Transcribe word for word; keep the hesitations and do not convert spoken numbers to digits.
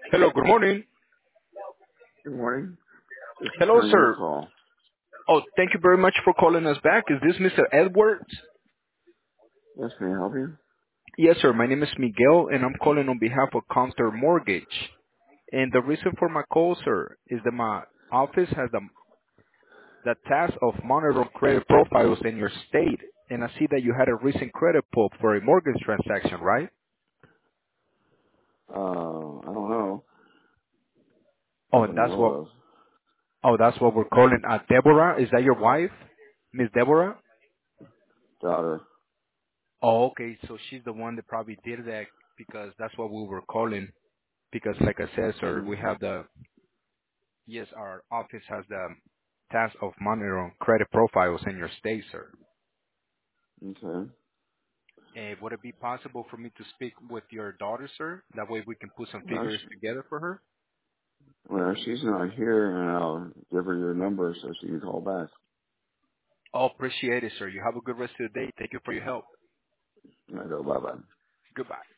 Hello, good morning. Good morning. Just Hello, returning your sir. call. Oh, thank you very much for calling us back. Is this Mister Edwards? Yes, may I help you? Yes, sir. My name is Miguel, and I'm calling on behalf of Counter Mortgage. And the reason for my call, sir, is that my office has the, the task of monitoring credit profiles in your state. And I see that you had a recent credit pull for a mortgage transaction, right? Uh, I don't know. Oh, Not and that I that's what, know of. oh, that's what we're calling. Uh, Deborah, is that your wife? Miss Deborah? Daughter. Oh, okay. So she's the one that probably did that because that's what we were calling. Because like I said, sir, we Okay. have the, yes, our office has the task of monitoring credit profiles in your state, sir. Okay. And would it be possible for me to speak with your daughter, sir? That way we can put some Well, figures she, together for her. well, she's not here, and I'll give her your number so she can call back. Oh, appreciate it, sir. You have a good rest of the day. Thank you for your help. And I go, bye-bye. Goodbye.